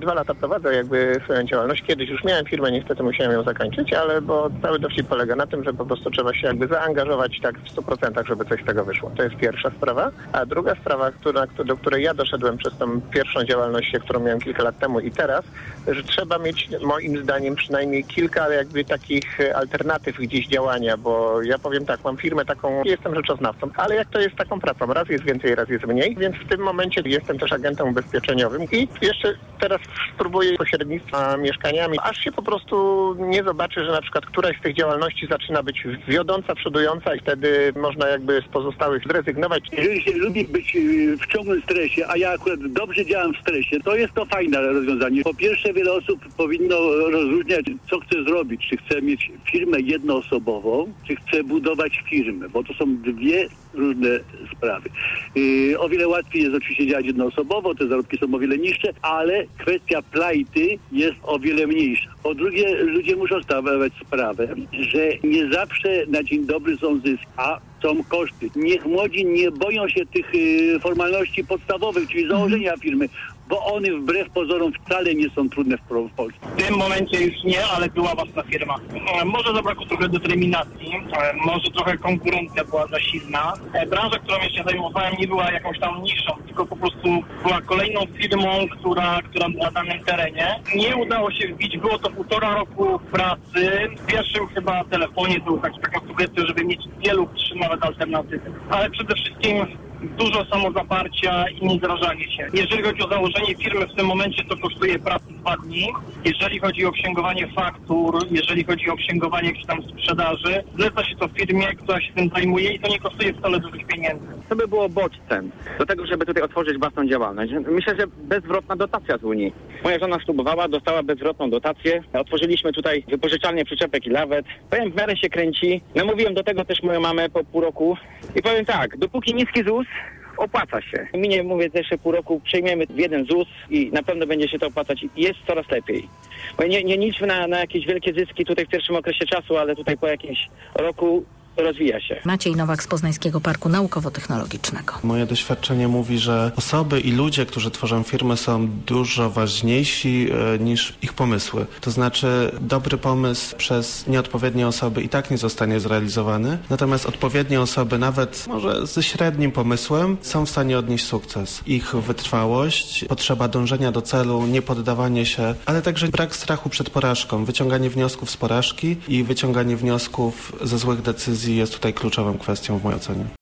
2 lata prowadzę jakby swoją działalność. Kiedyś już miałem firmę, niestety musiałem ją zakończyć, ale bo cały dowcip polega na tym, że po prostu trzeba się jakby zaangażować tak w 100%, żeby coś z tego wyszło. To jest pierwsza sprawa. A druga sprawa, do której ja doszedłem przez tą pierwszą działalność, którą miałem kilka lat temu i teraz, że trzeba mieć moim zdaniem przynajmniej kilka jakby takich alternatyw gdzieś działania, bo ja powiem tak, mam firmę taką, jestem rzeczoznawcą, ale jak to jest taką pracą, raz jest więcej, raz jest mniej, więc w tym momencie jestem też agentem ubezpieczeniowym i jeszcze teraz spróbuję pośrednictwa mieszkaniami, aż się po prostu nie zobaczy, że na przykład któraś z tych działalności zaczyna być wiodąca, przodująca i wtedy można jakby z pozostałych zrezygnować. Jeżeli się lubi być w ciągłym stresie, a ja akurat dobrze działam w stresie, to jest to fajne rozwiązanie. Po pierwsze, wiele osób powinno rozróżniać, co chce zrobić. Czy chce mieć firmę jednoosobową, czy chce budować firmę, bo to są dwie różne sprawy. O wiele łatwiej jest oczywiście działać jednoosobowo, te zarobki są o wiele niższe, ale kwestia plajty jest o wiele mniejsza. Po drugie, ludzie muszą zdawać sprawę, że nie zawsze na dzień dobry są zyski, a są koszty. Niech młodzi nie boją się tych formalności podstawowych, czyli założenia firmy, bo one wbrew pozorom wcale nie są trudne w Polsce. W tym momencie już nie, ale była własna firma. Może zabrakło trochę determinacji, może trochę konkurencja była za silna. Branża, którą ja się zajmowałem, nie była jakąś tam niszą, tylko po prostu była kolejną firmą, która była na danym terenie. Nie udało się wbić, było to 1,5 roku pracy. W pierwszym chyba telefonie był taka sugestia, żeby mieć 2 lub 3 nawet alternatywy. Ale przede wszystkim dużo samozaparcia i niezrażanie się. Jeżeli chodzi o założenie firmy w tym momencie, to kosztuje pracy 2 dni. Jeżeli chodzi o księgowanie faktur, jeżeli chodzi o księgowanie jakiejś tam sprzedaży, zleca się to firmie, która się tym zajmuje i to nie kosztuje wcale dużych pieniędzy. To by było bodźcem do tego, żeby tutaj otworzyć własną działalność. Myślę, że bezzwrotna dotacja z Unii. Moja żona ślubowała, dostała bezzwrotną dotację. Otworzyliśmy tutaj wypożyczalnię przyczepek i lawet. Powiem, w miarę się kręci. Namówiłem do tego też moją mamę po pół roku. I powiem tak, dopóki niski ZUS, opłaca się. Minie, mówię, też pół roku przejmiemy w jeden ZUS i na pewno będzie się to opłacać. Jest coraz lepiej. Bo nie liczmy na jakieś wielkie zyski tutaj w pierwszym okresie czasu, ale tutaj po jakimś roku rozwija się. Maciej Nowak z Poznańskiego Parku Naukowo-Technologicznego. Moje doświadczenie mówi, że osoby i ludzie, którzy tworzą firmy, są dużo ważniejsi niż ich pomysły. To znaczy dobry pomysł przez nieodpowiednie osoby i tak nie zostanie zrealizowany, natomiast odpowiednie osoby, nawet może ze średnim pomysłem, są w stanie odnieść sukces. Ich wytrwałość, potrzeba dążenia do celu, niepoddawanie się, ale także brak strachu przed porażką, wyciąganie wniosków z porażki i wyciąganie wniosków ze złych decyzji jest tutaj kluczową kwestią w mojej ocenie.